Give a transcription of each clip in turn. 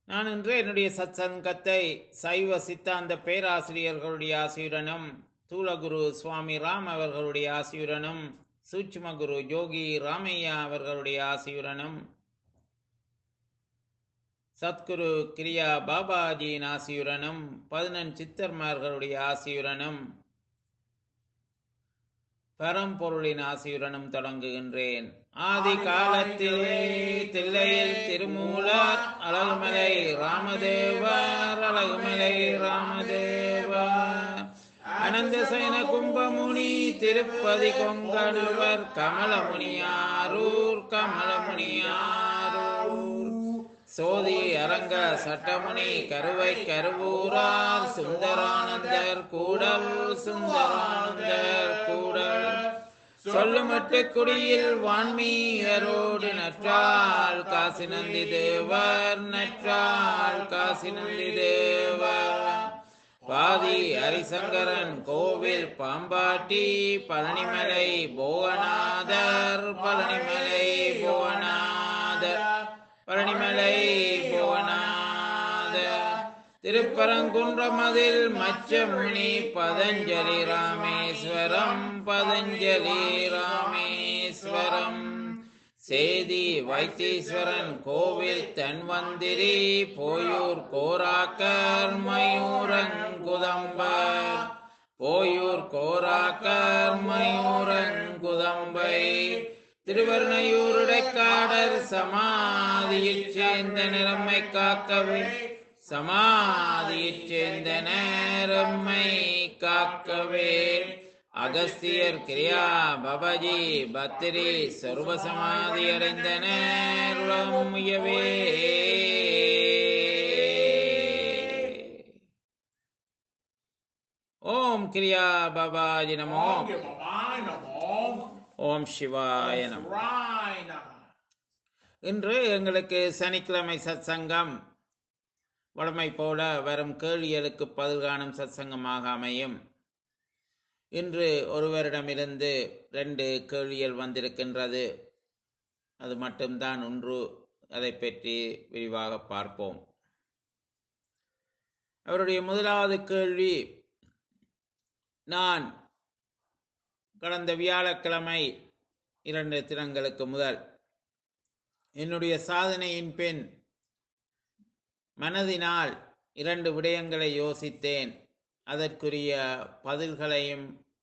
நான் இன்று என்னுடைய சத்சங்கத்தை சைவ சித்தாந்த பேராசிரியர்களுடைய ஆசியுடனும் தூலகுரு சுவாமி ராம் அவர்களுடைய ஆசியுடனும் சூட்சும குரு யோகி ராமையா அவர்களுடைய ஆசியுடனும் சத்குரு கிரியா பாபாஜியின் ஆசியுடனும் 11 சித்தர்மார்களுடைய ஆசியுடனும் பரம்பொருளின் ஆசியுடனும் தொடங்குகின்றேன். ஆதி காலத்திலே தில்லையில் திருமூலர் அழகுமலை ராமதேவர் அழகுமலை ராமதேவர் அனந்த சயன கும்பமுனி திருப்பதி கொங்கணவர் கமலமுனியாரூர் கமலமுனியாரூர் சோதி அரங்க சட்டமுனி கருவை கருவூரார் சுந்தரானந்தர் கூடல் சுந்தரானந்தர் கூடல் சொல்லுமட்டு குடியில் வான்மீகரோடு நற்றால் காசி நந்தி தேவர் நற்றால் காசி நந்தி தேவர் பாதி ஹரிசங்கரன் கோவில் பாம்பாட்டி பழனிமலை போகநாதர் பழனிமலை போகநாதர் பழனிமலை புவனாதர் திருப்பரங்குன்றமதில் மச்சமுனி பதஞ்சலி ராமேஸ்வரம் பதஞ்சலி ராமேஸ்வரம் சேதி வைத்தீஸ்வரன் கோவில் தன்வந்திரி போயூர் கோராக்கர் மயூரங்குதம்பர் போயூர் கோராக்கர் மயூரங்குதம்பை திருவர்ணையூருடைக்காடர் சமாதியைச் சேர்ந்த நிறம்மை காக்கவே சமாதியைச் சேர்ந்த நேரம்மை காக்கவே அகஸ்தியர் கிரியா பபஜி பத்திரி சர்வ சமாதி அடைந்த நேரம் முயவே ஓம் கிரியா பாபாஜி நமோ ஓம் சிவாய நம. இன்று எங்களுக்கு சனிக்கிழமை சத்சங்கம் வழமை போல வரும் கேள்விகளுக்கு பதில் காணும் சத்சங்கமாக அமையும். இன்று ஒருவரிடமிருந்து 2 கேள்விகள் வந்திருக்கின்றது. அது மட்டும்தான் ஒன்று. அதை பற்றி விரிவாக பார்ப்போம். அவருடைய முதலாவது கேள்வி, நான் கடந்த வியாழக்கிழமை 2 தினங்களுக்கு முதல் என்னுடைய சாதனையின் பின் மனதினால் 2 விடயங்களை யோசித்தேன். அதற்குரிய பதில்களையும்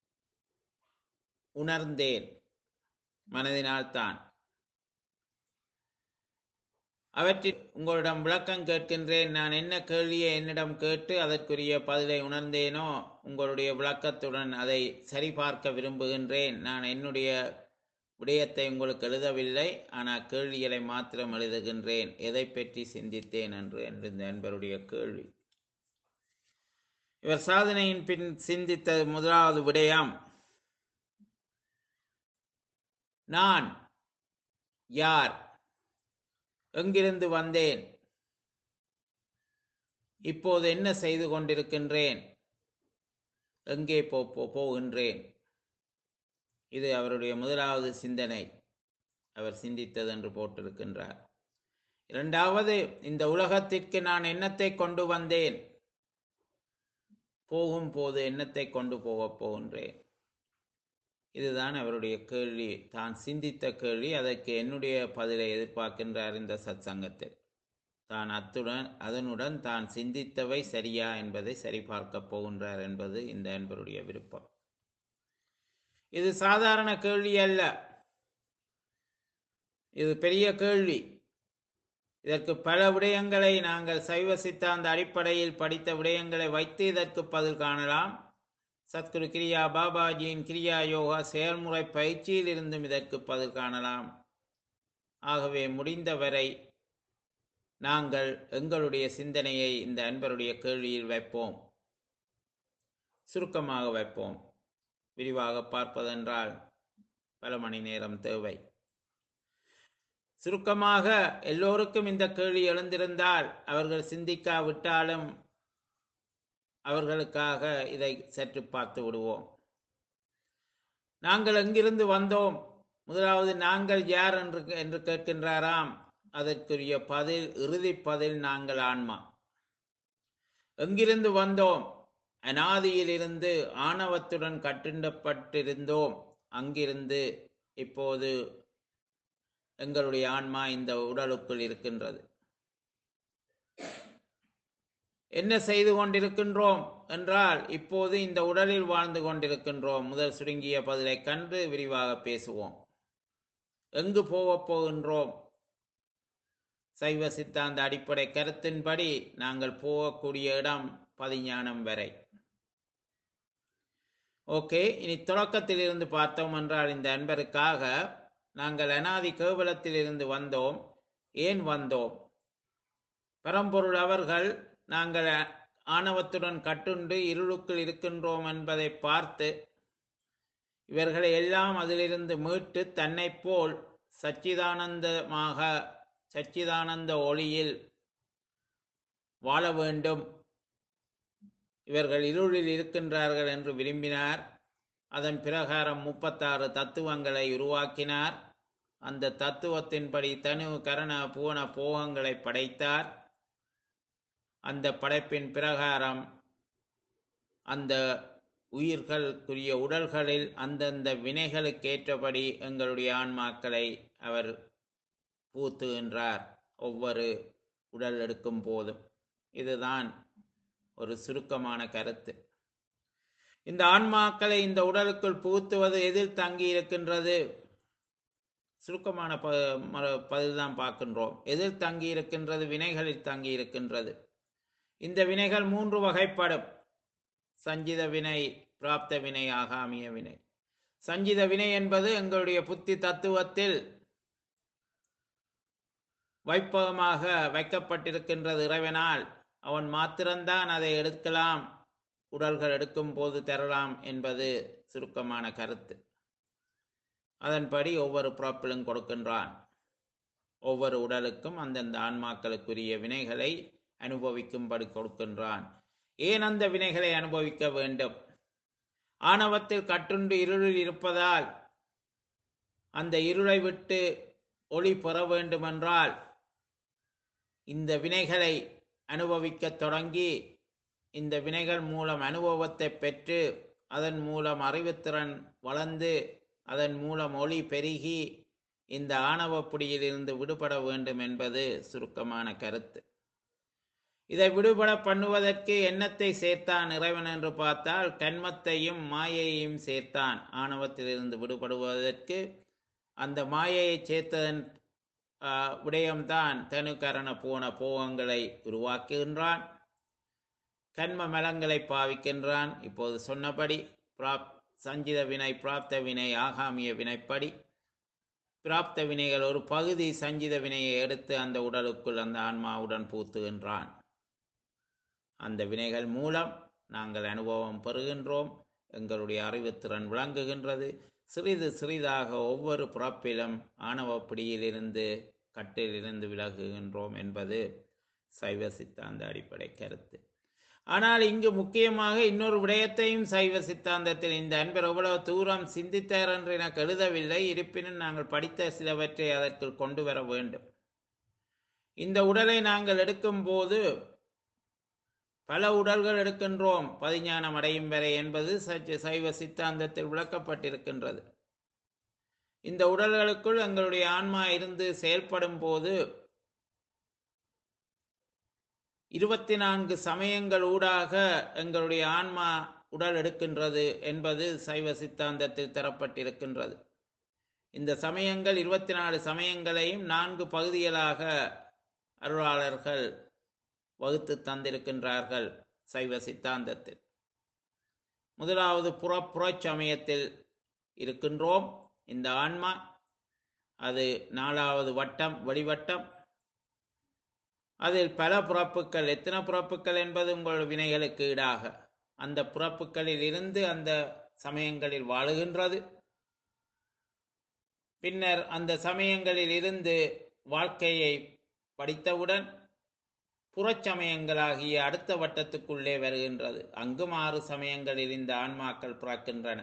உணர்ந்தேன். மனதினால் தான். அவற்றில் உங்களிடம் விளக்கம் கேட்கின்றேன். நான் என்ன கேள்வியை என்னிடம் கேட்டு அதற்குரிய பதிலை உணர்ந்தேனோ உங்களுடைய விளக்கத்துடன் அதை சரிபார்க்க விரும்புகின்றேன். நான் என்னுடைய விடயத்தை உங்களுக்கு எழுதவில்லை, ஆனால் கேள்விகளை மாத்திரம் எழுதுகின்றேன். எதை பற்றி சிந்தித்தேன் என்று இந்த நண்பருடைய கேள்வி. இவர் சாதனையின் பின் சிந்தித்த முதலாவது விடயம், நான் யார், எங்கிருந்து வந்தேன், இப்போது என்ன செய்து கொண்டிருக்கின்றேன், எங்கே போகின்றேன். இது அவருடைய முதலாவது சிந்தனை. அவர் சிந்தித்தது என்று போட்டிருக்கின்றார். இரண்டாவது, இந்த உலகத்திற்கு நான் என்னத்தை கொண்டு வந்தேன், போகும்போது என்னத்தை கொண்டு போகப் போகின்றேன். இதுதான் அவருடைய கேள்வி, தான் சிந்தித்த கேள்வி. அதற்கு என்னுடைய பதிலை எதிர்பார்க்கின்றார் இந்த சத்சங்கத்தில். தான் அதனுடன் தான் சிந்தித்தவை சரியா என்பதை சரிபார்க்க போகின்றார் என்பது இந்த அன்பருடைய விருப்பம். இது சாதாரண கேள்வி அல்ல, இது பெரிய கேள்வி. இதற்கு பல விடயங்களை நாங்கள் சைவ சித்தாந்த அடிப்படையில் படித்த விடயங்களை வைத்து இதற்கு பதில் காணலாம். சத்குரு கிரியா பாபாஜியின் கிரியா யோகா செயல்முறை பயிற்சியில் இருந்தும் இதற்கு பதில் காணலாம். ஆகவே முடிந்தவரை நாங்கள் எங்களுடைய சிந்தனையை இந்த அன்பருடைய கேள்வியில் வைப்போம். சுருக்கமாக வைப்போம். விரிவாக பார்ப்பதென்றால் பல மணி நேரம் தேவை. சுருக்கமாக எல்லோருக்கும் இந்த கேள்வி எழுந்திருந்தால் அவர்கள் சிந்திக்காவிட்டாலும் அவர்களுக்காக இதை சற்று பார்த்து விடுவோம். நாங்கள் எங்கிருந்து வந்தோம், முதலாவது நாங்கள் யார் என்று கேட்கின்றாராம். அதற்குரிய பதில், இறுதி பதில் நாங்கள் ஆன்மா. எங்கிருந்து வந்தோம்? அனாதியிலிருந்து ஆணவத்துடன் கட்டுண்டப்பட்டிருந்தோம். அங்கிருந்து இப்போது எங்களுடைய ஆன்மா இந்த உடலுக்குள் இருக்கின்றது. என்ன செய்து கொண்டிருக்கின்றோம் என்றால், இப்போது இந்த உடலில் வாழ்ந்து கொண்டிருக்கின்றோம். முதல் சுருங்கிய பதிலை கண்டு விரிவாக பேசுவோம். எங்கு போகப் போகின்றோம்? சைவ சித்தாந்த அடிப்படை கருத்தின்படி நாங்கள் போகக்கூடிய இடம் பதிஞானம் வரை. ஓகே, இனி தொடக்கத்தில் இருந்து பார்த்தோம் என்றால், இந்த அன்பருக்காக நாங்கள் அனாதி கேவலத்தில் இருந்து வந்தோம். ஏன் வந்தோம்? பரம்பொருள் அவர்கள் நாங்கள் ஆணவத்துடன் கட்டுண்டு இருளுக்குள் இருக்கின்றோம் என்பதை பார்த்து இவர்களை எல்லாம் அதிலிருந்து மீட்டு தன்னை போல் சச்சிதானந்த ஒளியில் வாழ வேண்டும், இவர்கள் இருளில் இருக்கின்றார்கள் என்று விரும்பினார். அதன் பிரகாரம் 36 தத்துவங்களை உருவாக்கினார். அந்த தத்துவத்தின்படி தனு கரண புவன போகங்களை படைத்தார். அந்த படைப்பின் பிரகாரம் அந்த உயிர்களுக்குரிய உடல்களில் அந்தந்த வினைகளுக்கு ஏற்றபடி எங்களுடைய ஆன்மாக்களை அவர் பூத்துகின்றார் ஒவ்வொரு உடல் எடுக்கும் போதும். இதுதான் ஒரு சுருக்கமான கருத்து. இந்த ஆன்மாக்களை இந்த உடலுக்குள் புகுத்துவது எதில் தங்கி இருக்கின்றது? சுருக்கமான பதில்தான் பார்க்கின்றோம். எதில் தங்கி இருக்கின்றது? வினைகளில் தங்கி இருக்கின்றது. இந்த வினைகள் 3 வகைப்படும்: சஞ்சித வினை, பிராப்த வினை, ஆகாமிய வினை. சஞ்சித வினை என்பது எங்களுடைய புத்தி தத்துவத்தில் வைப்பகமாக வைக்கப்பட்டிருக்கின்றது இறைவனால். அவன் மாத்திரம்தான் அதை எடுக்கலாம், உடல்கள் எடுக்கும் போது தரலாம் என்பது சுருக்கமான கருத்து. அதன்படி ஒவ்வொரு பிறப்பிலும் கொடுக்கின்றான். ஒவ்வொரு உடலுக்கும் அந்தந்த ஆன்மாக்களுக்குரிய வினைகளை அனுபவிக்கும்படி கொடுக்கின்றான். ஏன் அந்த வினைகளை அனுபவிக்க வேண்டும்? ஆணவத்தில் கட்டுண்டு இருளில் இருப்பதால் அந்த இருளை விட்டு ஒளி பெற வேண்டுமென்றால் இந்த வினைகளை அனுபவிக்க தொடங்கி, இந்த வினைகள் மூலம் அனுபவத்தை பெற்று, அதன் மூலம் அறிவுத்திறன் வளர்ந்து, அதன் மூலம் ஒளி பெருகி இந்த ஆணவப்புடியிலிருந்து விடுபட வேண்டும் என்பது சுருக்கமான கருத்து. இதை விடுபட பண்ணுவதற்கு எண்ணத்தை சேர்த்தான் இறைவன் என்று பார்த்தால், கண்மத்தையும் மாயையையும் சேர்த்தான். ஆணவத்திலிருந்து விடுபடுவதற்கு அந்த மாயையை சேர்த்ததன் விடயம்தான் தனு கரண போன போகங்களை உருவாக்குகின்றான். கண்ம மலங்களை பாவிக்கின்றான். இப்போது சொன்னபடி சஞ்சித வினை, பிராப்த வினை, ஆகாமிய வினைப்படி பிராப்த வினைகள் ஒரு பகுதி சஞ்சித வினையை எடுத்து அந்த உடலுக்குள் அந்த ஆன்மாவுடன் பூத்துகின்றான். அந்த வினைகள் மூலம் நாங்கள் அனுபவம் பெறுகின்றோம். எங்களுடைய அறிவுத்திறன் விளங்குகின்றது. சிறிது சிறிதாக ஒவ்வொரு பிறப்பிலும் ஆணவப்பிடியிலிருந்து, கட்டிலிருந்து விலகுகின்றோம் என்பது சைவ சித்தாந்த அடிப்படை கருத்து. ஆனால் இங்கு முக்கியமாக இன்னொரு விடயத்தையும் சைவ சித்தாந்தத்தில் இந்த அன்பர் எவ்வளவு தூரம் சிந்தித்தார் என்று எனக்கு எழுதவில்லை. இருப்பினும் நாங்கள் படித்த சிலவற்றை அதற்குள் கொண்டு வர வேண்டும். இந்த உடலை நாங்கள் எடுக்கும் போது பல உடல்கள் எடுக்கின்றோம் பதிஞானம் அடையும் வரை என்பது சைவ சித்தாந்தத்தில் விளக்கப்பட்டிருக்கின்றது. இந்த உடல்களுக்குள் எங்களுடைய ஆன்மா இருந்து செயல்படும் போது 24 சமயங்கள் ஊடாக எங்களுடைய ஆன்மா உடல் எடுக்கின்றது என்பது சைவ சித்தாந்தத்தில் தரப்பட்டிருக்கின்றது. இந்த சமயங்கள் 24 சமயங்களையும் 4 பகுதிகளாக அருளாளர்கள் வகுத்து தந்திருக்கின்றார்கள் சைவ சித்தாந்தத்தில். முதலாவது புறச் சமயத்தில் இருக்கின்றோம் இந்த ஆன்மா. அது 4வது வட்டம், வெளிவட்டம். அதில் பல பிறப்புகள். எத்தனை பிறப்புகள் என்பது உங்கள் வினைகளுக்கு ஈடாக அந்த பிறப்புகளில் இருந்து அந்த சமயங்களில் வாழுகின்றது. பின்னர் அந்த சமயங்களில் இருந்து வாழ்க்கையை படித்தவுடன் புறச்சமயங்களாகிய அடுத்த வட்டத்துக்குள்ளே வருகின்றது. அங்கும் 6 சமயங்களில் இந்த ஆன்மாக்கள் பிறக்கின்றன.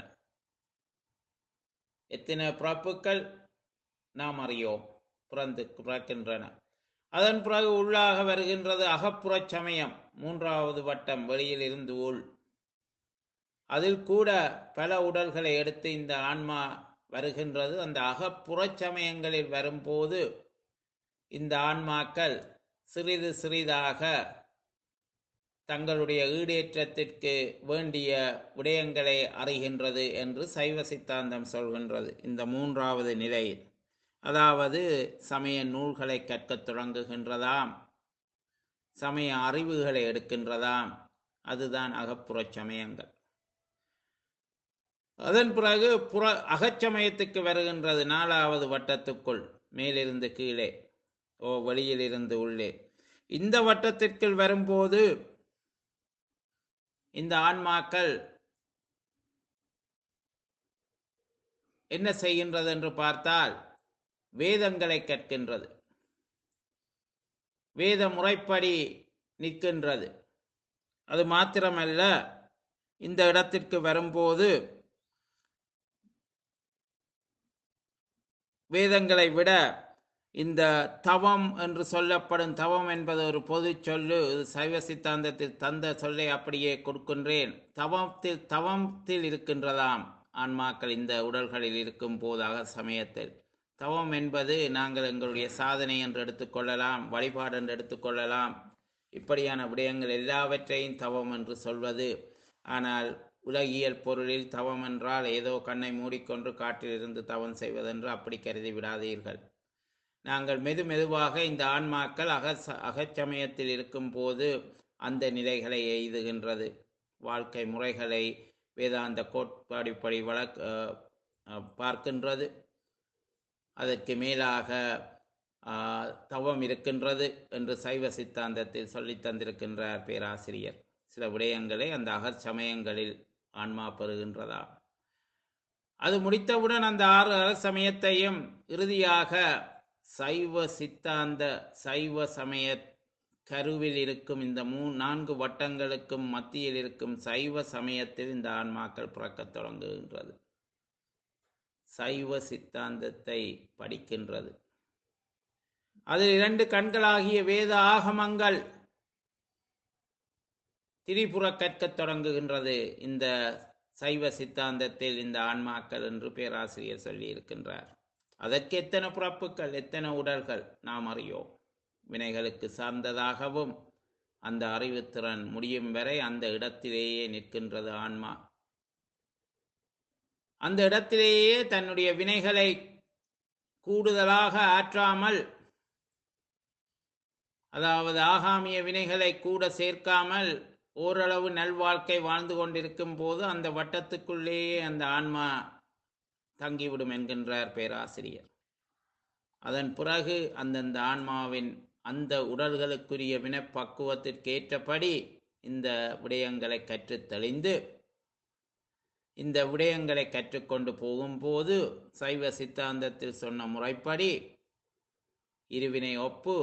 எத்தனை பிறப்புகள் நாம் அறியோம் பிறக்கின்றன. அதன் பிறகு உள்ளாக வருகின்றது அகப்புறச் சமயம், மூன்றாவது வட்டம், வெளியில் இருந்து உள். அதில் கூட பல உடல்களை எடுத்து இந்த ஆன்மா வருகின்றது. அந்த அகப்புறச் சமயங்களில் வரும்போது இந்த ஆன்மாக்கள் சிறிது சிறிதாக தங்களுடைய ஈடேற்றத்திற்கு வேண்டிய விடயங்களை அறிகின்றது என்று சைவ சித்தாந்தம் சொல்கின்றது. இந்த மூன்றாவது நிலையில், அதாவது சமய நூல்களை கற்கத் தொடங்குகின்றதாம், சமய அறிவுகளை எடுக்கின்றதாம். அதுதான் அகப்புறச் சமயங்கள். அதன் பிறகு அகச்சமயத்துக்கு வருகின்றது, நாலாவது வட்டத்துக்குள், மேலிருந்து கீழே, வெளியிலிருந்து உள்ளே. இந்த வட்டத்திற்குள் வரும்போது இந்த ஆன்மாக்கள் என்ன செய்கின்றது என்று பார்த்தால், வேதங்களை கற்கின்றது, வேத முறைப்படி நிற்கின்றது. அது மாத்திரமல்ல, இந்த இடத்திற்கு வரும்போது வேதங்களை விட இந்த தவம் என்று சொல்லப்படும், தவம் என்பது ஒரு பொது சொல்லு, சைவ சித்தாந்தத்தில் தந்த சொல்லை அப்படியே கொடுக்கின்றேன். தவத்தில் இருக்கின்றதாம் ஆன்மாக்கள் இந்த உடல்களில் இருக்கும் போதாக சமயத்தில். தவம் என்பது நாங்கள் எங்களுடைய சாதனை என்று எடுத்துக்கொள்ளலாம், வழிபாடு என்று எடுத்துக்கொள்ளலாம். இப்படியான விடயங்கள் எல்லாவற்றையும் தவம் என்று சொல்வது. ஆனால் உலகியல் பொருளில் தவம் என்றால் ஏதோ கண்ணை மூடிக்கொண்டு காட்டிலிருந்து தவம் செய்வதென்று அப்படி கருதி விடாதீர்கள். நாங்கள் மெதுவாக இந்த ஆன்மாக்கள் அகச்சமயத்தில் இருக்கும் போது அந்த நிலைகளை எய்துகின்றது. வாழ்க்கை முறைகளை வேதாந்த கோட்பாடுப்படி பார்க்கின்றது. அதற்கு மேலாக தவம் இருக்கின்றது என்று சைவ சித்தாந்தத்தில் சொல்லி தந்திருக்கின்றார் பேராசிரியர். சில விடயங்களை அந்த அகச்சமயங்களில் ஆன்மா பெறுகின்றதா. அது முடித்தவுடன் அந்த 6 அகச்சமயத்தையும் இறுதியாக சைவ சித்தாந்த சைவ சமய கருவில் இருக்கும் இந்த 4 வட்டங்களுக்கும் மத்தியில் இருக்கும் சைவ சமயத்தில் இந்த ஆன்மாக்கள் பிறக்கத் தொடங்குகின்றது. சைவ சித்தாந்தத்தை படிக்கின்றது. அதில் 2 கண்களாகிய வேத ஆகமங்கள் திரிபுற கற்கத் தொடங்குகின்றது. இந்த சைவ சித்தாந்தத்தில் இந்த ஆன்மாக்கள் என்று பேராசிரியர் சொல்லி இருக்கின்றார். அதற்கு எத்தனை பிறப்புகள், எத்தனை உடல்கள் நாம் அறியோம். வினைகளுக்கு சார்ந்ததாகவும் அந்த அறிவுத்திறன் முடியும் வரை அந்த இடத்திலேயே நிற்கின்றது ஆன்மா. அந்த இடத்திலேயே தன்னுடைய வினைகளை கூடுதலாக ஆற்றாமல், அதாவது ஆகாமிய வினைகளை கூட சேர்க்காமல் ஓரளவு நல்வாழ்க்கை வாழ்ந்து கொண்டிருக்கும் போது அந்த வட்டத்துக்குள்ளேயே அந்த ஆன்மா தங்கிவிடும் என்கின்றார் பேராசிரியர். அதன் பிறகு அந்தந்த ஆன்மாவின் அந்த உடல்களுக்குரிய வினைப்பக்குவத்திற்கு ஏற்றபடி இந்த விடயங்களை கற்றுத் தெளிந்து இந்த விடயங்களை கற்றுக்கொண்டு போகும்போது சைவ சித்தாந்தத்தில் சொன்ன முறைப்படி இருவினை ஒப்பு,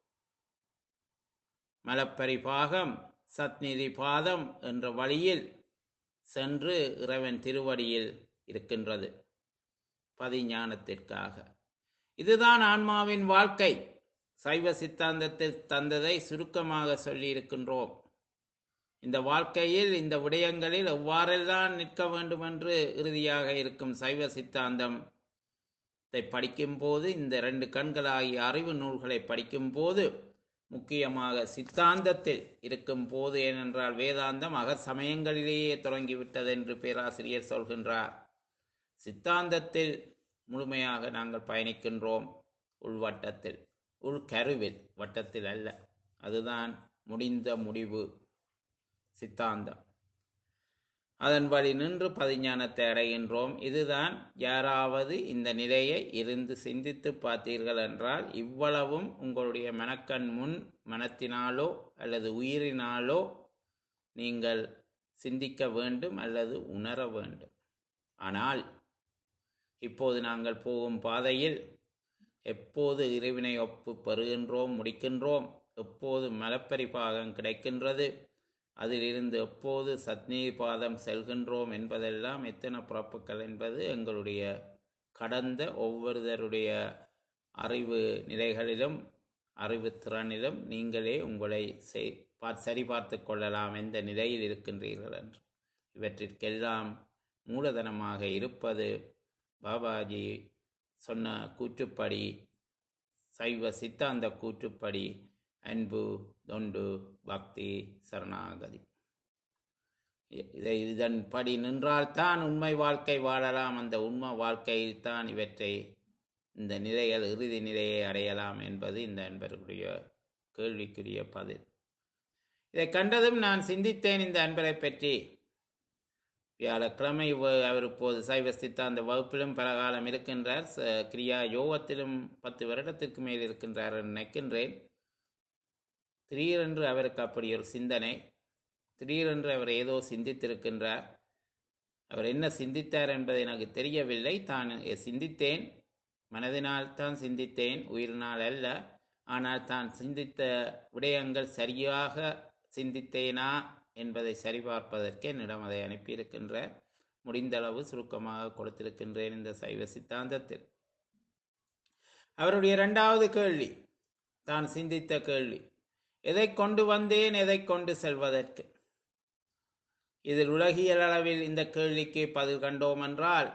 மலப்பரிபாகம், சத்நிதி பாதம் என்ற வழியில் சென்று இறைவன் திருவடியில் இருக்கின்றது பதிஞானத்திற்காக. இதுதான் ஆன்மாவின் வாழ்க்கை. சைவ சித்தாந்தத்தில் தந்ததை சுருக்கமாக சொல்லி இருக்கின்றோம். இந்த வாழ்க்கையில் இந்த விடயங்களில் எவ்வாறெல்லாம் நிற்க வேண்டும் என்று இறுதியாக இருக்கும் சைவ சித்தாந்தத்தை படிக்கும் போது, இந்த 2 கண்களாகிய அறிவு நூல்களை படிக்கும் போது, முக்கியமாக சித்தாந்தத்தில் இருக்கும் போது, ஏனென்றால் வேதாந்தம் சமயங்களிலேயே தொடங்கிவிட்டது என்று பேராசிரியர் சொல்கின்றார். சித்தாந்தத்தில் முழுமையாக நாங்கள் பயணிக்கின்றோம், உள்வட்டத்தில், உள்கருவில், வட்டத்தில் அல்ல. அதுதான் முடிந்த முடிவு சித்தாந்தம். அதன் வழி நின்று பதிஞானத்தை அடைகின்றோம். இதுதான். யாராவது இந்த நிலையை இருந்து சிந்தித்து பார்த்தீர்கள் என்றால், இவ்வளவும் உங்களுடைய மனக்கண் முன் மனத்தினாலோ அல்லது உயிரினாலோ நீங்கள் சிந்திக்க வேண்டும் அல்லது உணர வேண்டும். ஆனால் இப்போது நாங்கள் போகும் பாதையில் எப்போது இறைவினை ஒப்பு பெறுகின்றோம், முடிக்கின்றோம், எப்போது மலப்பரிபாகம் கிடைக்கின்றது, அதிலிருந்து எப்போது சத்நீர் பாதம் செல்கின்றோம் என்பதெல்லாம் எத்தனை பிறப்புகள் என்பது எங்களுடைய கடந்த ஒவ்வொருவருடைய அறிவு நிலைகளிலும் அறிவுத்திறனிலும் நீங்களே உங்களை சரிபார்த்து கொள்ளலாம் எந்த நிலையில் இருக்கின்றீர்கள் என்று. இவற்றிற்கெல்லாம் மூலதனமாக இருப்பது பாபாஜி சொன்ன கூற்றுப்படி, சைவ சித்தாந்த கூற்றுப்படி அன்பு, தொண்டு, பக்தி, சரணாகதி. இதன்படி நின்றால்தான் உண்மை வாழ்க்கை வாழலாம். அந்த உண்மை வாழ்க்கையில் தான் இவற்றை, இந்த நிலைகள், இறுதி நிலையை அடையலாம் என்பது இந்த அன்பருடைய கேள்விக்குரிய பதில். இதை கண்டதும் நான் சிந்தித்தேன் இந்த அன்பரை பற்றி. வியாழக்கிழமை அவர் இப்போது சைவ சித்தாந்த வகுப்பிலும் பல காலம் இருக்கின்றார். கிரியா யோகத்திலும் 10 வருடத்திற்கு மேல் இருக்கின்றார் என்று நினைக்கின்றேன். திடீரென்று அவருக்கு அப்படி ஒரு சிந்தனை, திடீரென்று அவர் ஏதோ சிந்தித்திருக்கின்றார். அவர் என்ன சிந்தித்தார் என்பது எனக்கு தெரியவில்லை. தான் சிந்தித்தேன், மனதினால் தான் சிந்தித்தேன், உயிரினால் அல்ல. ஆனால் தான் சிந்தித்த விடயங்கள் சரியாக சிந்தித்தேனா என்பதை சரிபார்ப்பதற்கு என்னிடம் அதை அனுப்பியிருக்கின்றார். முடிந்தளவு சுருக்கமாக கொடுத்திருக்கின்றேன் இந்த சைவ சித்தாந்தத்தில். அவருடைய 2வது கேள்வி, தான் சிந்தித்த கேள்வி, எதை கொண்டு வந்தேன், எதை கொண்டு செல்வதற்கு? இதில் உலகியல் அளவில் இந்த கேள்விக்கு பதில் கண்டோம் என்றால்,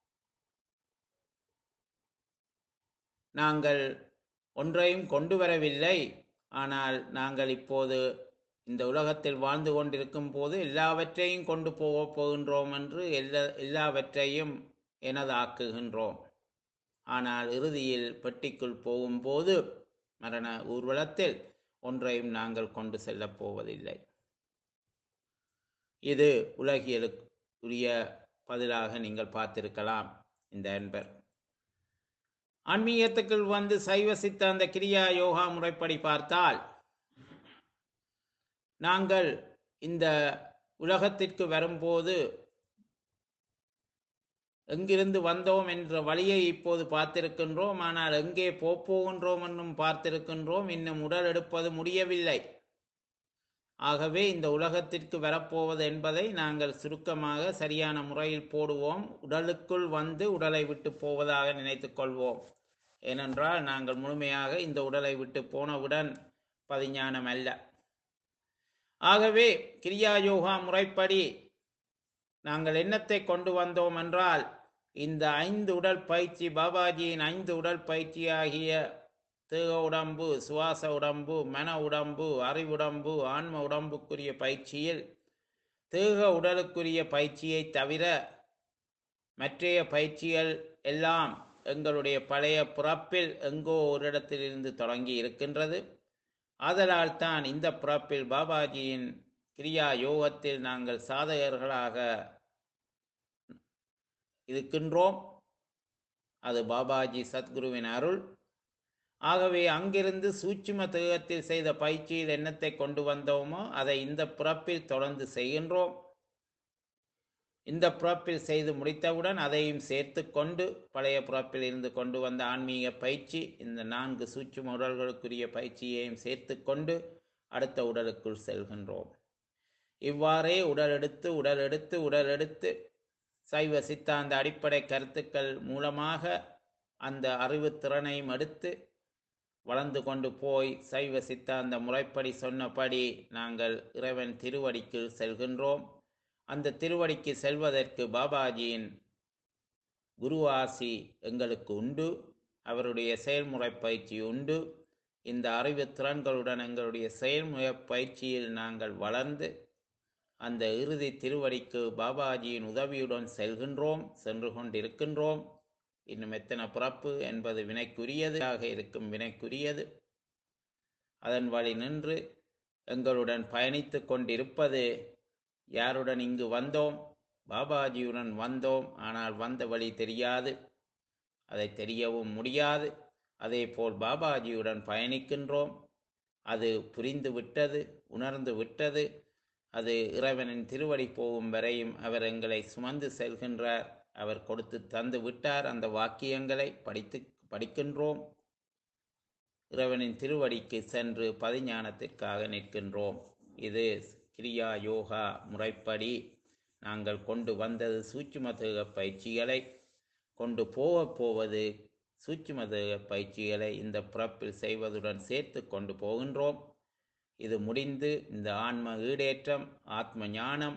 நாங்கள் ஒன்றையும் கொண்டு வரவில்லை. ஆனால் நாங்கள் இப்போது இந்த உலகத்தில் வாழ்ந்து கொண்டிருக்கும் போது எல்லாவற்றையும் கொண்டு போகின்றோம் என்று எல்லாவற்றையும் எனதாக்குகின்றோம். ஆனால் இறுதியில் பெட்டிக்குள் போகும்போது, மரண ஊர்வலத்தில், ஒன்றையும் நாங்கள் கொண்டு செல்லப் போவதில்லை. இது உலகியலுக்குரிய பதிலாக நீங்கள் பார்த்திருக்கலாம் இந்த அன்பர். ஆன்மீகத்துக்குள் வந்து சைவ சித்தாந்த கிரியா யோகா முறைப்படி பார்த்தால், நாங்கள் இந்த உலகத்திற்கு வரும்போது எங்கிருந்து வந்தோம் என்ற வழியை இப்போது பார்த்திருக்கின்றோம். ஆனால் எங்கே போகின்றோம் என்றும் பார்த்திருக்கின்றோம். இன்னும் உடல் எடுப்பது முடியவில்லை. ஆகவே இந்த உலகத்திற்கு வரப்போவது என்பதை நாங்கள் சுருக்கமாக சரியான முறையில் போடுவோம். உடலுக்குள் வந்து உடலை விட்டு போவதாக நினைத்துக் கொள்வோம். ஏனென்றால் நாங்கள் முழுமையாக இந்த உடலை விட்டு போனவுடன் பதிஞானம் அல்ல. ஆகவே கிரியா யோகா முறைப்படி நாங்கள் என்னத்தை கொண்டு வந்தோம் என்றால், இந்த 5 உடல் பயிற்சி, பாபாஜியின் 5 உடல் பயிற்சி ஆகிய தேக உடம்பு, சுவாச உடம்பு, மன உடம்பு, அறிவுடம்பு, ஆன்ம உடம்புக்குரிய பயிற்சியில் தேக உடலுக்குரிய பயிற்சியை தவிர மற்றைய பயிற்சிகள் எல்லாம் எங்களுடைய பழைய பிறப்பில் எங்கோ ஒரு இடத்திலிருந்து தொடங்கி இருக்கின்றது. ஆதலால் தான் இந்த பிறப்பில் பாபாஜியின் கிரியா யோகத்தில் நாங்கள் சாதகர்களாக இருக்கின்றோம். அது பாபாஜி சத்குருவின் அருள். ஆகவே அங்கிருந்து சூட்சும தேகத்தில் செய்த பயிற்சியில் என்னத்தை கொண்டு வந்தோமோ அதை இந்த பிறப்பில் தொடர்ந்து செய்கின்றோம். இந்த பிறப்பில் செய்து முடித்தவுடன் அதையும் சேர்த்து கொண்டு பழைய பிறப்பில் இருந்து கொண்டு வந்த ஆன்மீக பயிற்சி, இந்த 4 சூட்சும உடல்களுக்குரிய பயிற்சியையும் சேர்த்து கொண்டு அடுத்த உடலுக்குள் செல்கின்றோம். இவ்வாறே உடல் எடுத்து சைவ சித்தாந்த அடிப்படை கருத்துக்கள் மூலமாக அந்த அறிவுத்திறனையும் எடுத்து வளர்ந்து கொண்டு போய் சைவ சித்தாந்த முறைப்படி சொன்னபடி நாங்கள் இறைவன் திருவடிக்கு செல்கின்றோம். அந்த திருவடிக்கு செல்வதற்கு பாபாஜியின் குரு ஆசி எங்களுக்கு உண்டு, அவருடைய செயல்முறை பயிற்சி உண்டு. இந்த அறிவு திறன்களுடன் எங்களுடைய செயல்முறை பயிற்சியில் நாங்கள் வளர்ந்து அந்த இறுதி திருவடிக்கு பாபாஜியின் உதவியுடன் சென்று கொண்டிருக்கின்றோம். இன்னும் எத்தனை பிறப்பு என்பது வினைக்குரியதாக இருக்கும், வினைக்குரியது. அதன் வழி நின்று எங்களுடன் பயணித்து கொண்டிருப்பது யாருடன் இங்கு வந்தோம்? பாபாஜியுடன் வந்தோம். ஆனால் வந்த வழி தெரியாது, அதை தெரியவும் முடியாது. அதே போல் பாபாஜியுடன் பயணிக்கின்றோம். அது புரிந்து விட்டது, உணர்ந்து விட்டது. அது இறைவனின் திருவடி போகும் வரையும் அவர் எங்களை சுமந்து செல்கின்றார். அவர் கொடுத்து தந்து விட்டார். அந்த வாக்கியங்களை படிக்கின்றோம். இறைவனின் திருவடிக்கு சென்று பதிஞானத்திற்காக நிற்கின்றோம். இது கிரியா யோகா முறைப்படி நாங்கள் கொண்டு வந்தது. சூட்சும தேக பயிற்சிகளை கொண்டு போவது சூட்சும தேக பயிற்சிகளை இந்த பிறப்பில் செய்வதுடன் சேர்த்து கொண்டு போகின்றோம். இது முடிந்து இந்த ஆன்ம ஈடேற்றம், ஆத்ம ஞானம்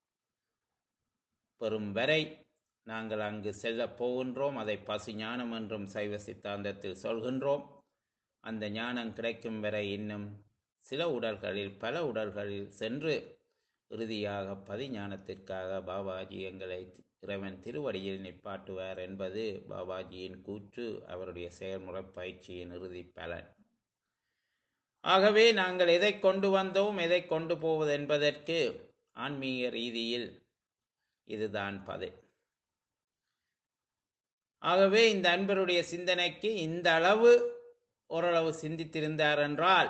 பெறும் வரை நாங்கள் அங்கு செல்லப் போகின்றோம். அதை பசு ஞானம் என்றும் சைவ சித்தாந்தத்தில் சொல்கின்றோம். அந்த ஞானம் கிடைக்கும் வரை இன்னும் சில உடல்களில், பல உடல்களில் சென்று இறுதியாக பதிஞானத்திற்காக பாபாஜி எங்களை இறைவன் திருவடியில் நிப்பாட்டுவார் என்பது பாபாஜியின் கூற்று, அவருடைய செயல்முறை பயிற்சியின் இறுதி பலன். ஆகவே நாங்கள் எதை கொண்டு வந்தோம், எதை கொண்டு போவது என்பதற்கு ஆன்மீக ரீதியில் இதுதான் பதில். ஆகவே இந்த அன்பருடைய சிந்தனைக்கு இந்த அளவு ஓரளவு சிந்தித்திருந்தார் என்றால்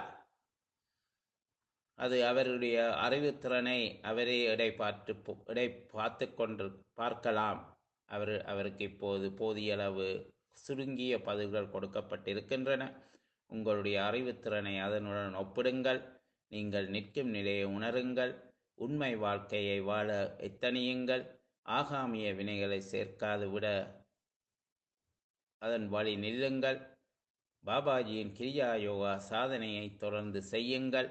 அது அவருடைய அறிவுத்திறனை அவரே எடை பார்த்து கொண்டு பார்க்கலாம். அவருக்கு இப்போது போதிய அளவு சுருங்கிய பதில்கள் கொடுக்கப்பட்டிருக்கின்றன. உங்களுடைய அறிவுத்திறனை அதனுடன் ஒப்பிடுங்கள். நீங்கள் நிற்கும் நிலையை உணருங்கள். உண்மை வாழ்க்கையை வாழ எத்தனியுங்கள். ஆகாமிய வினைகளை சேர்க்காது விட அதன் வழி நில்லுங்கள். பாபாஜியின் கிரியா யோகா சாதனையை தொடர்ந்து செய்யுங்கள்.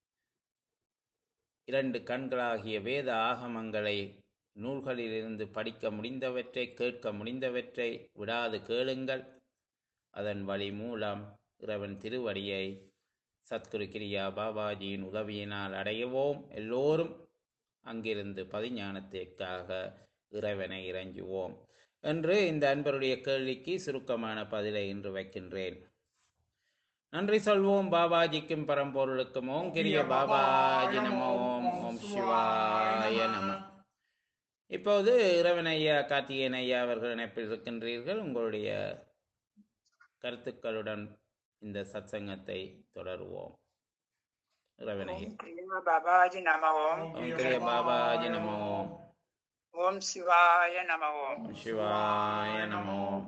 2 கண்களாகிய வேத ஆகமங்களை நூல்களிலிருந்து படிக்க முடிந்தவற்றை, கேட்க முடிந்தவற்றை விடாது கேளுங்கள். அதன் வழி மூலம் இறைவன் திருவடியை சத்குரு கிரியா பாபாஜியின் உதவியினால் அடையவோம். எல்லோரும் அங்கிருந்து பதிஞானத்திற்காக இறைவனை இறைஞ்சுவோம் என்று இந்த அன்பருடைய கேள்விக்கு சுருக்கமான பதிலை இன்று வைக்கின்றேன். நன்றி சொல்வோம் பாபாஜிக்கும் பரம்பொருளுக்கும். ஓம் கிரிய பாபாஜி நம. ஓம் ஓம் சிவாய நம. இப்போது இறைவன் ஐயா, கார்த்திகேயன் ஐயா அவர்கள் இணைப்பில் இருக்கின்றீர்கள். உங்களுடைய கருத்துக்களுடன் இந்த சத்சங்கத்தை தொடருவோம். இறைவன் ஐயா. பாபாஜி நம. ஓம் கிரிய பாபாஜி நம. ஓம் சிவாய நம. ஓம் சிவாய நம.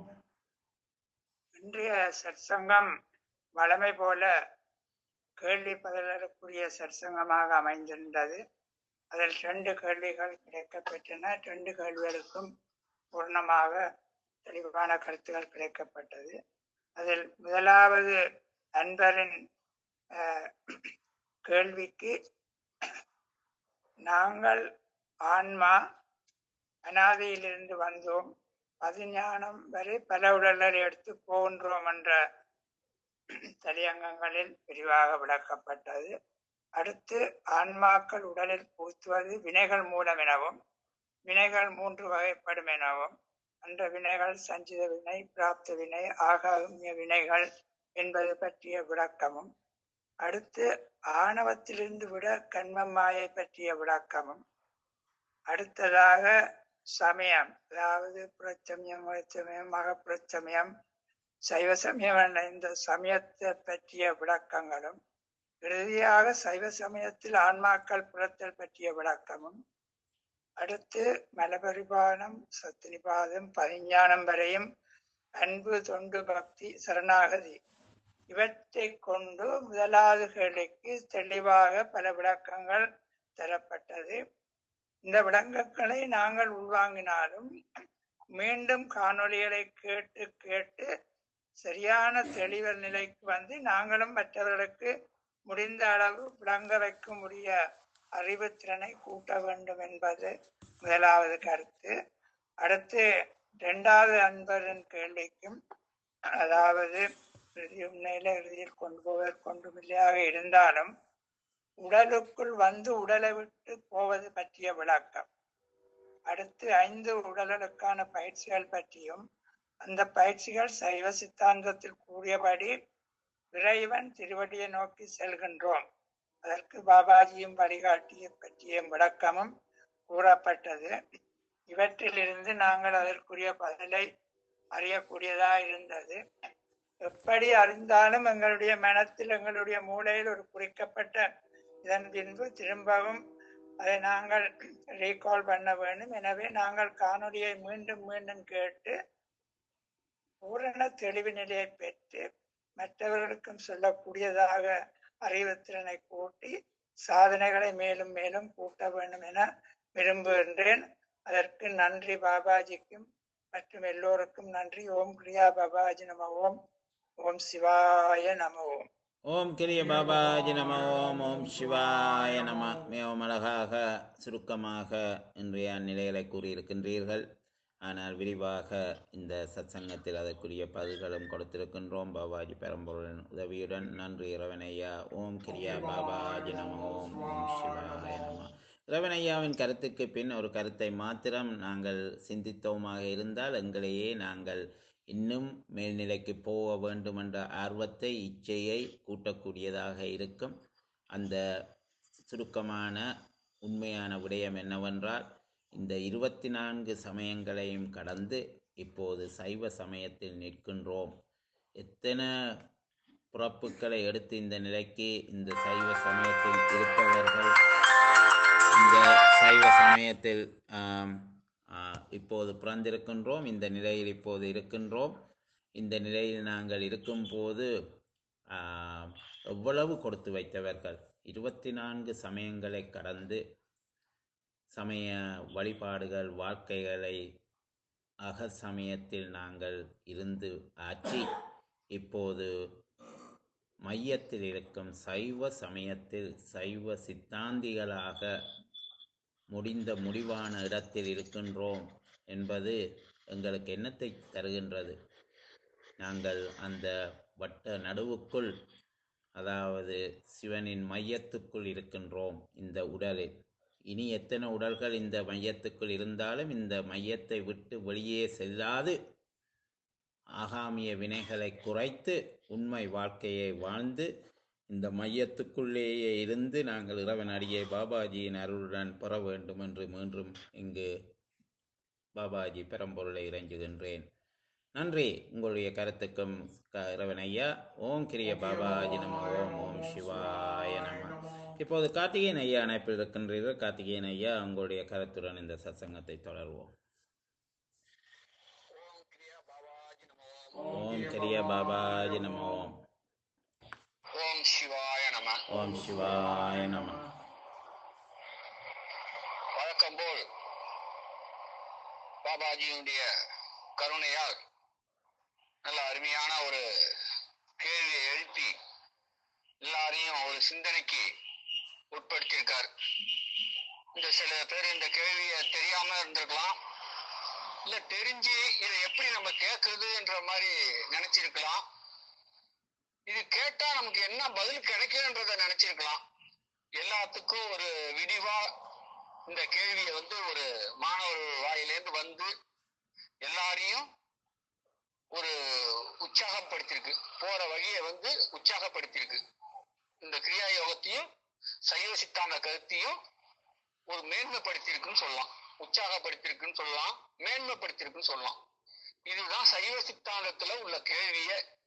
இன்றைய சற்சங்கம் வழமை போல கேள்வி பதிலக்கூடிய சற்சங்கமாக அமைந்திருந்தது. அதில் 2 கேள்விகள் கிடைக்கப்பெற்றன. 2 கேள்விகளுக்கும் பூர்ணமாக தெளிவான கருத்துக்கள் கிடைக்கப்பட்டது. அதில் முதலாவது அன்பரின் கேள்விக்கு, நாங்கள் ஆன்மா அனாதையிலிருந்து வந்தோம், பதிஞானம் வரை பல உடல்களை எடுத்து போகின்றோம் என்ற தலையங்கங்களில் விரிவாக விளக்கப்பட்டது. அடுத்து ஆன்மாக்கள் உடலில் பூத்துவது வினைகள் மூலம் எனவும், வினைகள் 3 வகைப்படும் எனவும், அந்த வினைகள் சஞ்சித வினை, பிராப்த வினை, ஆகாமிய வினைகள் என்பது பற்றிய விளக்கமும், அடுத்து ஆணவத்திலிருந்து விட கண்மமாயை பற்றிய விளக்கமும், அடுத்ததாக சமயம், அதாவது புறச்சமயம், மகச்சமயம், மகப்புறச்சமயம், சைவ சமயம் என்ற இந்த சமயத்தை பற்றிய விளக்கங்களும், இறுதியாக சைவ சமயத்தில் ஆன்மாக்கள் புறத்தல் பற்றிய விளக்கமும், அடுத்து மலபரிபானம், சத்தினிபாதம், பதிஞானம் வரையும் அன்பு, தொண்டு, பக்தி, சரணாகதி இவற்றை கொண்டு முதலாவது கேள்விக்கு தெளிவாக பல விளக்கங்கள் தரப்பட்டது. இந்த விளக்கங்களை நாங்கள் உள்வாங்கினாலும் மீண்டும் காணொளிகளை கேட்டு கேட்டு சரியான தெளிவல் நிலைக்கு வந்து நாங்களும் மற்றவர்களுக்கு முடிந்த அளவு விளங்க வைக்க அறிவுத்திறனை கூட்ட வேண்டும் என்பது முதலாவது கருத்து. அடுத்து 2வது அன்பரின் கேள்விக்கும், அதாவது உண்மையில இறுதியில் கொண்டு போவதற்கு ஒன்றுமில்லையாக இருந்தாலும் உடலுக்குள் வந்து உடலை விட்டு போவது பற்றிய விளக்கம், அடுத்து 5 உடல்களுக்கான பயிற்சிகள் பற்றியும், அந்த பயிற்சிகள் சைவ சித்தாந்தத்தில் கூறியபடி இறைவன் திருவடியை நோக்கி செல்கின்றோம், அதற்கு பாபாஜியும் வழிகாட்டிய பற்றிய விளக்கமும் கூறப்பட்டது. இவற்றிலிருந்து நாங்கள் அதற்குரிய பதிலை அறியக்கூடியதா இருந்தது. எப்படி அறிந்தாலும் எங்களுடைய மனத்தில், எங்களுடைய மூளையில் ஒரு குறிக்கப்பட்ட இதன் பின்பு திரும்பவும் அதை நாங்கள் ரீகால் பண்ண வேண்டும். எனவே நாங்கள் காணொலியை மீண்டும் மீண்டும் கேட்டு பூரண தெளிவு நிலையை பெற்று மற்றவர்களுக்கும் சொல்லக்கூடியதாக அறிவுத்திறனை கூட்டி சாதனைகளை மேலும் மேலும் கூட்ட வேண்டும் என விரும்புகின்றேன். அதற்கு நன்றி பாபாஜிக்கும் மற்றும் எல்லோருக்கும் நன்றி. ஓம் கிரியா பாபாஜி நம ஓம். ஓம் சிவாய நம ஓம். ஓம் கிரிய பாபாஜி நம ஓம். ஓம் சிவாய நம. மிகவும் அழகாக சுருக்கமாக இன்றைய நிலைகளை கூறியிருக்கின்றீர்கள். ஆனால் விரிவாக இந்த சத்சங்கத்தில் அதற்குரிய பதில்களும் கொடுத்திருக்கின்றோம் பாபாஜி பெரம்பொருளின் உதவியுடன். நன்றி இறைவனையா. ஓம் கிரியா பாபாஜி நம ஓம். ஓம் சிவாய நம. இறைவனையாவின் கருத்துக்கு பின் ஒரு கருத்தை மாத்திரம் நாங்கள் சிந்தித்தோமாக இருந்தால் எங்களையே நாங்கள் இன்னும் மேல்நிலைக்கு போக வேண்டும் என்ற ஆர்வத்தை இச்சையை கூட்டக்கூடியதாக இருக்கும். அந்த சுருக்கமான உண்மையான விடயம் என்னவென்றால், இந்த 24 சமயங்களையும் கடந்து இப்போது சைவ சமயத்தில் நிற்கின்றோம். எத்தனை பிறப்புகளை எடுத்து இந்த நிலைக்கு இந்த சைவ சமயத்தில் இருப்பவர்கள் இந்த சைவ சமயத்தில் இப்போது பிறந்திருக்கின்றோம். இந்த நிலையில் இப்போது இருக்கின்றோம். இந்த நிலையில் நாங்கள் இருக்கும்போது எவ்வளவு கொடுத்து வைத்தவர்கள். 24 சமயங்களை கடந்து சமய வழிபாடுகள் வாழ்க்கைகளை அகசமயத்தில் நாங்கள் இருந்து ஆற்றி இப்போது மையத்தில் இருக்கும் சைவ சமயத்தில் சைவ சித்தாந்திகளாக முடிவான இடத்தில் இருக்கின்றோம் என்பது எங்களுக்கு எண்ணத்தை தருகின்றது. நாங்கள் அந்த வட்ட நடுவுக்குள், அதாவது சிவனின் மையத்துக்குள் இருக்கின்றோம் இந்த உடலில். இனி எத்தனை உடல்கள் இந்த மையத்துக்குள் இருந்தாலும் இந்த மையத்தை விட்டு வெளியே செல்லாது ஆகாமிய வினைகளை குறைத்து உண்மை வாழ்க்கையை வாழ்ந்து இந்த மையத்துக்குள்ளேயே இருந்து நாங்கள் இறைவன் அடியை பாபாஜியின் அருளுடன் பெற வேண்டும் என்று மீண்டும் இங்கு பாபாஜி பெரம்பொருளை இறைஞ்சுகின்றேன். நன்றி உங்களுடைய கருத்துக்கும் இறைவன் ஐயா. ஓம் கிரிய பாபாஜி நம ஓம். ஓம் சிவாய நம. இப்போது கார்த்திகேயன் ஐயா அணைப்பில் இருக்கின்றீர்கள். கார்த்திகேயன் ஐயா, உங்களுடைய கருத்துடன் இந்த சத்சங்கத்தை தொடர்வோம். ஓம் கிரிய பாபாஜி நம ஓம். ஓம் சிவாய நம. ஓம் சிவாய நம. வழக்கம் போல் பாபாஜியுடைய கருணையால் நல்ல அருமையான ஒரு கேள்வியை எழுப்பி எல்லாரையும் ஒரு சிந்தனைக்கு உட்படுத்தியிருக்கார். இந்த சில பேர் இந்த கேள்வியை தெரியாம இருந்திருக்கலாம், இல்ல தெரிஞ்சு இதை எப்படி நம்ம கேட்கறது என்ற மாதிரி நினைச்சிருக்கலாம். இது கேட்டா நமக்கு என்ன பதில் கிடைக்குன்றத நினைச்சிருக்கலாம். எல்லாத்துக்கும் ஒரு விரிவா இந்த கேள்வியை ஒரு மாணவர் வாயிலேருந்து வந்து எல்லாரையும் ஒரு உற்சாகப்படுத்திருக்கு, போற வழியை உற்சாகப்படுத்திருக்கு. இந்த கிரியா யோகத்தையும் சைவ சித்தாந்த கருத்தையும் ஒரு மேன்மைப்படுத்திருக்குன்னு சொல்லலாம், உற்சாகப்படுத்திருக்குன்னு சொல்லலாம், மேன்மைப்படுத்திருக்குன்னு சொல்லலாம். இதுதான் சைவ சித்தாந்தத்துல உள்ள கேள்விய.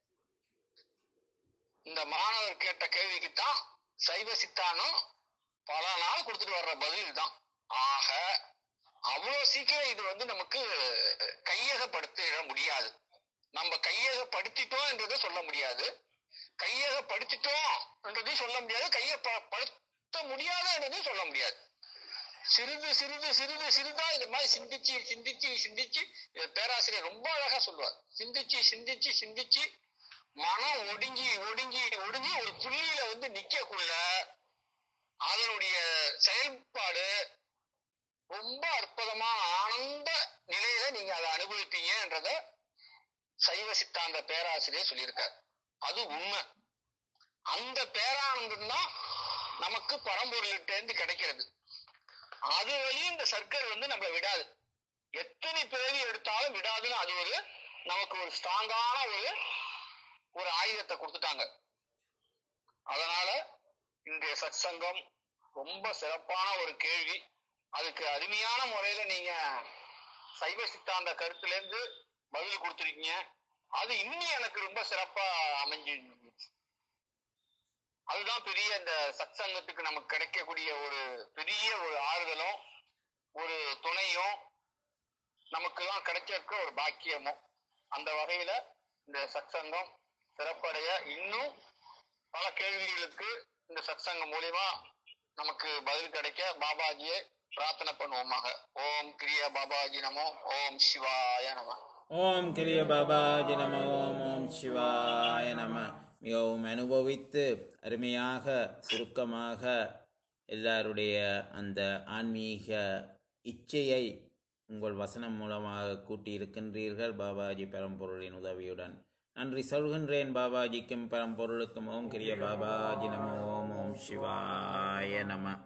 இந்த மாணவர் கேட்ட கேள்விக்குத்தான் சைவ சித்தாந்தம் பல நாள் கொடுத்துட்டு வர்ற பதில் தான். ஆக அவ்வளவு சீக்கிரம் இது நமக்கு கையகப்படுத்திட முடியாது. நம்ம கையகப்படுத்திட்டோம் என்றதை சொல்ல முடியாது, கையகப்படுத்திட்டோம் என்றதையும் சொல்ல முடியாது, கையகப்படுத்த முடியாது என்றதையும் சொல்ல முடியாது. சிறிது சிறிது சிறிது சிறிதா இது மாதிரி சிந்திச்சு சிந்திச்சு சிந்திச்சு, பேராசிரியர் ரொம்ப அழகா சொல்லுவார். சிந்திச்சு சிந்திச்சு சிந்திச்சு மனம் ஒடுங்கி ஒடுங்கி ஒடுங்கி ஒரு புள்ளியில நிக்கக்குள்ள அதனுடைய செயல்பாடு ரொம்ப அற்புதமா ஆனந்த நிலையில நீங்க அதை அனுபவிப்பீங்கன்றத சைவ சித்தாந்த பேராசிரியர் சொல்லியிருக்கார். அது உண்மை. அந்த பேரானந்தம் தான் நமக்கு பரம்பொருள்கிட்ட இருந்து கிடைக்கிறது. அது வழியும் இந்த சர்க்கர் நம்மளை விடாது. எத்தனை பிறவி எடுத்தாலும் விடாதுன்னு அது நமக்கு ஒரு ஸ்ட்ராங்கான ஒரு ஆயுதத்தை கொடுத்துட்டாங்க. அதனால இன்றைய சத்சங்கம் ரொம்ப சிறப்பான ஒரு கேள்வி. அதுக்கு அருமையான முறையில நீங்க சைவ சித்தாந்த கருத்துல இருந்து பதில் கொடுத்துருக்கீங்க. அது இன்னும் எனக்கு ரொம்ப சிறப்பா அமைஞ்சு. அதுதான் பெரிய இந்த சத்சங்கத்துக்கு நமக்கு கிடைக்கக்கூடிய ஒரு பெரிய ஒரு ஆறுதலும் ஒரு துணையும் நமக்கு எல்லாம் கிடைச்சிருக்க ஒரு பாக்கியமும். அந்த வகையில இந்த சத்சங்கம் சிறப்படைய இன்னும் பல கேள்விகளுக்கு இந்த சத்சங்கம் மூலியமா நமக்கு பதில் கிடைக்க பாபாஜியை பிரார்த்தனை பண்ணுவோமாக. ஓம் கிரியா பாபாஜி நமோ. ஓம் சிவாய நம. ஓம் கிரிய பாபாஜி நம. ஓம் ஓம் சிவாய நம. மிகவும் அனுபவித்து அருமையாக சுருக்கமாக எல்லாருடைய அந்த ஆன்மீக இச்சையை உங்கள் வசனம் மூலமாக கூட்டியிருக்கின்றீர்கள் பாபாஜி பரம்பொருளின் உதவியுடன். நன்றி சொல்கின்றேன் பாபாஜிக்கும் பரம்பொருளுக்கும். ஓம் கிரிய பாபாஜி நம. ஓம் ஓம் சிவாய நம.